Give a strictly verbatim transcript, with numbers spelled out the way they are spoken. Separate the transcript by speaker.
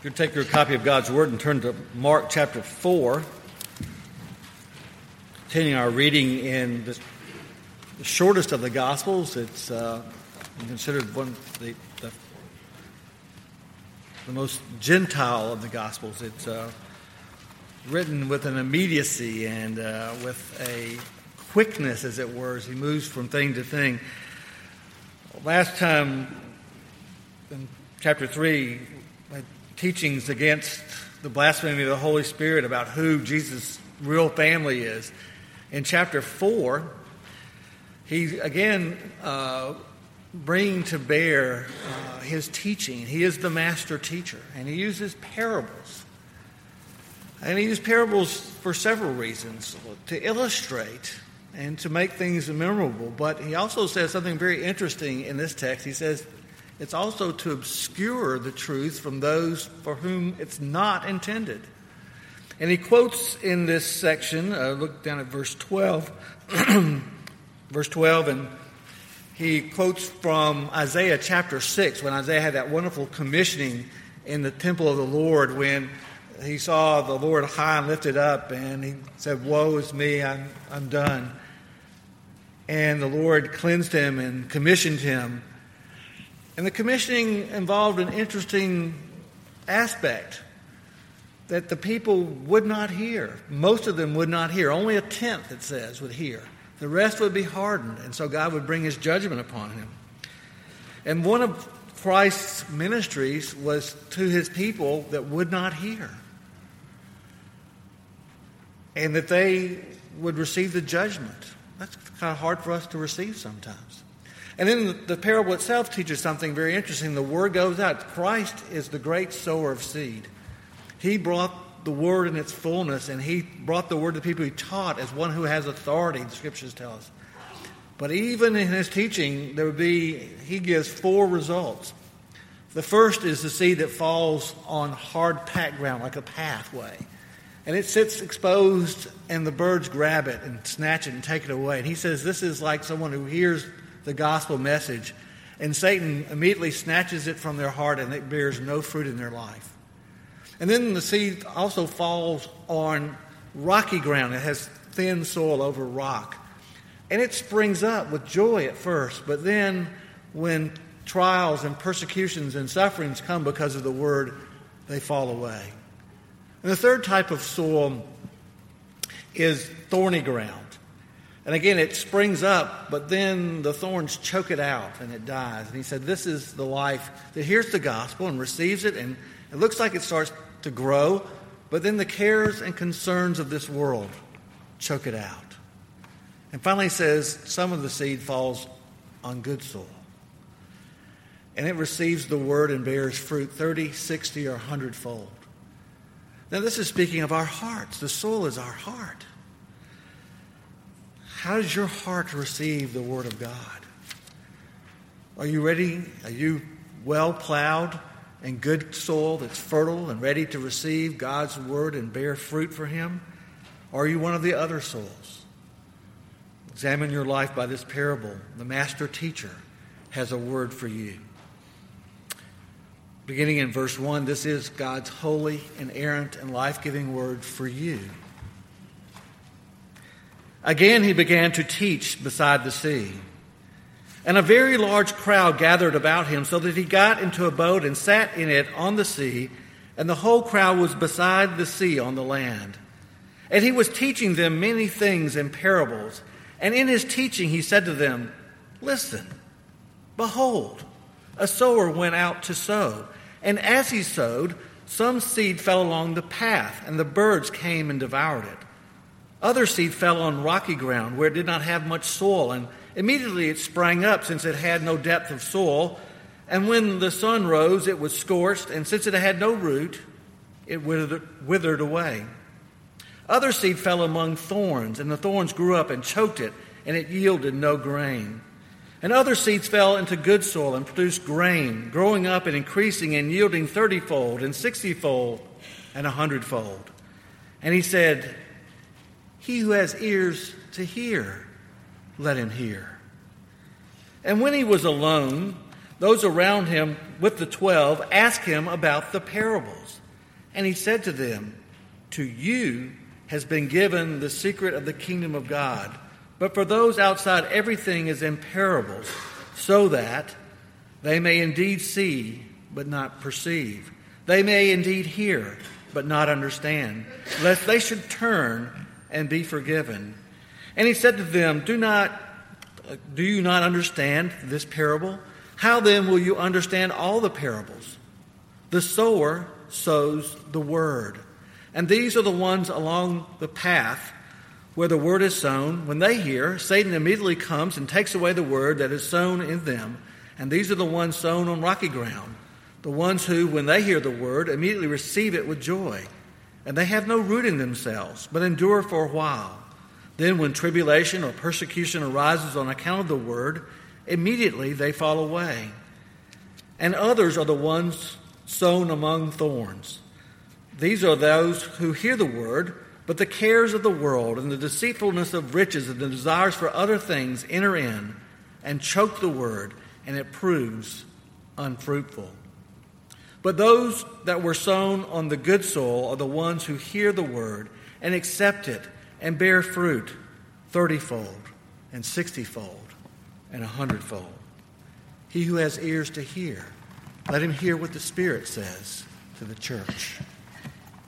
Speaker 1: You can take your copy of God's Word and turn to Mark chapter four. Continuing our reading in the, the shortest of the Gospels. It's uh, considered one of the, the, the most Gentile of the Gospels. It's uh, written with an immediacy and uh, with a quickness, as it were, as he moves from thing to thing. Last time, in chapter three, teachings against the blasphemy of the Holy Spirit about who Jesus' real family is. In chapter four, he again uh, bringing to bear uh, his teaching. He is the master teacher, and he uses parables. And he uses parables for several reasons, to illustrate and to make things memorable. But he also says something very interesting in this text. He says, it's also to obscure the truth from those for whom it's not intended. And he quotes in this section, uh, look down at verse twelve, verse twelve, and he quotes from Isaiah chapter six, when Isaiah had that wonderful commissioning in the temple of the Lord, when he saw the Lord high and lifted up, and he said, "Woe is me, I'm, I'm done." And the Lord cleansed him and commissioned him. And the commissioning involved an interesting aspect that the people would not hear. Most of them would not hear. Only a tenth, it says, would hear. The rest would be hardened, and so God would bring his judgment upon him. And one of Christ's ministries was to his people that would not hear, and that they would receive the judgment. That's kind of hard for us to receive sometimes. And then the parable itself teaches something very interesting. The word goes out. Christ is the great sower of seed. He brought the word in its fullness, and he brought the word to people he taught as one who has authority, the scriptures tell us. But even in his teaching, there would be, he gives four results. The first is the seed that falls on hard packed ground, like a pathway. And it sits exposed, and the birds grab it and snatch it and take it away. And he says this is like someone who hears the gospel message, and Satan immediately snatches it from their heart, and it bears no fruit in their life. And then the seed also falls on rocky ground. It has thin soil over rock. And it springs up with joy at first, but then when trials and persecutions and sufferings come because of the word, they fall away. And the third type of soil is thorny ground. And again, it springs up, but then the thorns choke it out and it dies. And he said this is the life that hears the gospel and receives it, and it looks like it starts to grow, but then the cares and concerns of this world choke it out. And finally he says some of the seed falls on good soil. And it receives the word and bears fruit thirty, sixty, or a hundred-fold. Now this is speaking of our hearts. The soil is our heart. How does your heart receive the Word of God? Are you ready? Are you well plowed and good soil that's fertile and ready to receive God's Word and bear fruit for Him? Or are you one of the other soils? Examine your life by this parable. The master teacher has a word for you. Beginning in verse one, this is God's holy, inerrant, and life-giving word for you. Again, he began to teach beside the sea. And a very large crowd gathered about him, so that he got into a boat and sat in it on the sea, and the whole crowd was beside the sea on the land. And he was teaching them many things in parables. And in his teaching he said to them, "Listen, behold, a sower went out to sow. And as he sowed, some seed fell along the path, and the birds came and devoured it. Other seed fell on rocky ground where it did not have much soil, and immediately it sprang up since it had no depth of soil. And when the sun rose, it was scorched, and since it had no root, it withered, withered away. Other seed fell among thorns, and the thorns grew up and choked it, and it yielded no grain. And other seeds fell into good soil and produced grain, growing up and increasing and yielding thirty-fold and sixty-fold and a hundredfold." And he said, "He who has ears to hear, let him hear." And when he was alone, Those around him with the twelve asked him about the parables. And he said to them, "To you has been given the secret of the kingdom of God. But for those outside, everything is in parables, so that they may indeed see, but not perceive. They may indeed hear, but not understand, lest they should turn and be forgiven." And he said to them, Do not, do you not understand this parable? How then will you understand all the parables? The sower sows the word. And these are the ones along the path where the word is sown. When they hear, Satan immediately comes and takes away the word that is sown in them. And these are the ones sown on rocky ground, the ones who, when they hear the word, immediately receive it with joy. And they have no root in themselves, but endure for a while. Then when tribulation or persecution arises on account of the word, immediately they fall away. And others are the ones sown among thorns. These are those who hear the word, but the cares of the world and the deceitfulness of riches and the desires for other things enter in and choke the word, and it proves unfruitful. But those that were sown on the good soil are the ones who hear the word and accept it and bear fruit thirtyfold and sixtyfold and a hundredfold. He who has ears to hear, let him hear what the Spirit says to the church.